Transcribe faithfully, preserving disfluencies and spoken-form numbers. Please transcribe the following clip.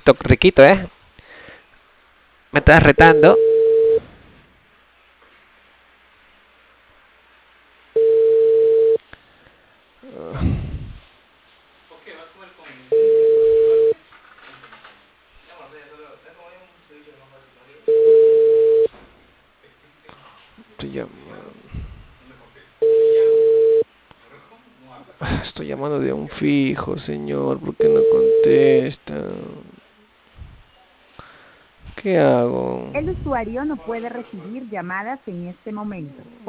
TikTok riquito, ¿eh? Me estás retando. Estoy llamando. Estoy llamando de un fijo, señor. ¿Por qué no contesta? ¿Qué hago? El usuario no puede recibir llamadas en este momento.